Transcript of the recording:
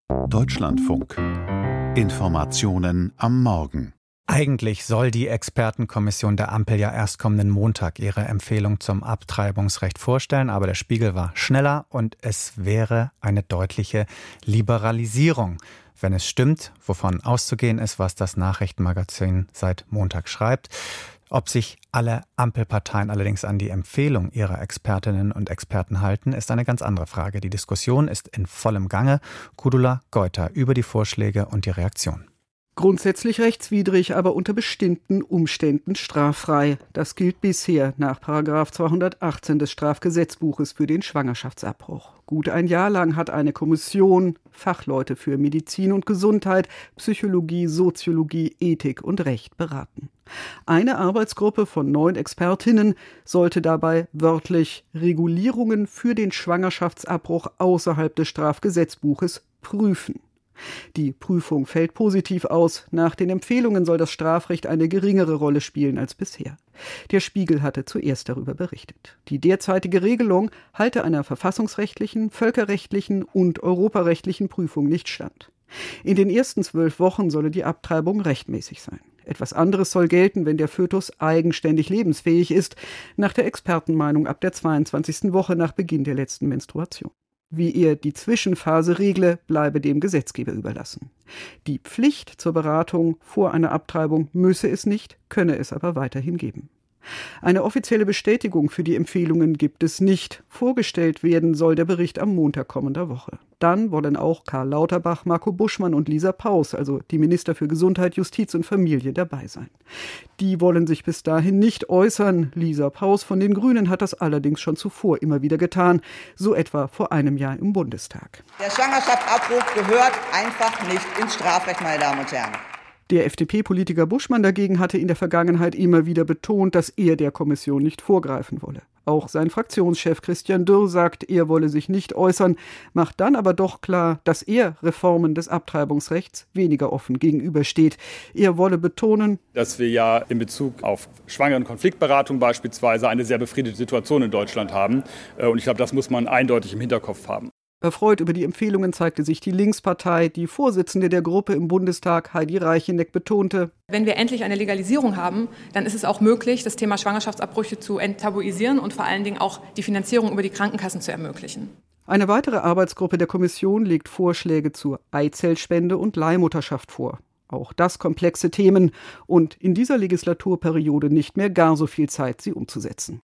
Deutschlandfunk. Informationen am Morgen. Eigentlich soll die Expertenkommission der Ampel ja erst kommenden Montag ihre Empfehlung zum Abtreibungsrecht vorstellen, aber der Spiegel war schneller und es wäre eine deutliche Liberalisierung, wenn es stimmt, wovon auszugehen ist, was das Nachrichtenmagazin seit Montag schreibt. Ob sich alle Ampelparteien allerdings an die Empfehlung ihrer Expertinnen und Experten halten, ist eine ganz andere Frage. Die Diskussion ist in vollem Gange. Gudula Geuter über die Vorschläge und die Reaktion. Grundsätzlich rechtswidrig, aber unter bestimmten Umständen straffrei. Das gilt bisher nach § 218 des Strafgesetzbuches für den Schwangerschaftsabbruch. Gut ein Jahr lang hat eine Kommission Fachleute für Medizin und Gesundheit, Psychologie, Soziologie, Ethik und Recht beraten. Eine Arbeitsgruppe von 9 Expertinnen sollte dabei wörtlich Regulierungen für den Schwangerschaftsabbruch außerhalb des Strafgesetzbuches prüfen. Die Prüfung fällt positiv aus. Nach den Empfehlungen soll das Strafrecht eine geringere Rolle spielen als bisher. Der Spiegel hatte zuerst darüber berichtet. Die derzeitige Regelung halte einer verfassungsrechtlichen, völkerrechtlichen und europarechtlichen Prüfung nicht stand. In den ersten 12 Wochen solle die Abtreibung rechtmäßig sein. Etwas anderes soll gelten, wenn der Fötus eigenständig lebensfähig ist, nach der Expertenmeinung ab der 22. Woche nach Beginn der letzten Menstruation. Wie er die Zwischenphase regle, bleibe dem Gesetzgeber überlassen. Die Pflicht zur Beratung vor einer Abtreibung müsse es nicht, könne es aber weiterhin geben. Eine offizielle Bestätigung für die Empfehlungen gibt es nicht. Vorgestellt werden soll der Bericht am Montag kommender Woche. Dann wollen auch Karl Lauterbach, Marco Buschmann und Lisa Paus, also die Minister für Gesundheit, Justiz und Familie, dabei sein. Die wollen sich bis dahin nicht äußern. Lisa Paus von den Grünen hat das allerdings schon zuvor immer wieder getan, so etwa vor einem Jahr im Bundestag. Der Schwangerschaftsabbruch gehört einfach nicht ins Strafrecht, meine Damen und Herren. Der FDP-Politiker Buschmann dagegen hatte in der Vergangenheit immer wieder betont, dass er der Kommission nicht vorgreifen wolle. Auch sein Fraktionschef Christian Dürr sagt, er wolle sich nicht äußern, macht dann aber doch klar, dass er Reformen des Abtreibungsrechts weniger offen gegenübersteht. Er wolle betonen, dass wir ja in Bezug auf Schwangeren-Konfliktberatung beispielsweise eine sehr befriedete Situation in Deutschland haben. Und ich glaube, das muss man eindeutig im Hinterkopf haben. Erfreut über die Empfehlungen zeigte sich die Linkspartei. Die Vorsitzende der Gruppe im Bundestag, Heidi Reicheneck, betonte: Wenn wir endlich eine Legalisierung haben, dann ist es auch möglich, das Thema Schwangerschaftsabbrüche zu enttabuisieren und vor allen Dingen auch die Finanzierung über die Krankenkassen zu ermöglichen. Eine weitere Arbeitsgruppe der Kommission legt Vorschläge zur Eizellspende und Leihmutterschaft vor. Auch das komplexe Themen und in dieser Legislaturperiode nicht mehr gar so viel Zeit, sie umzusetzen.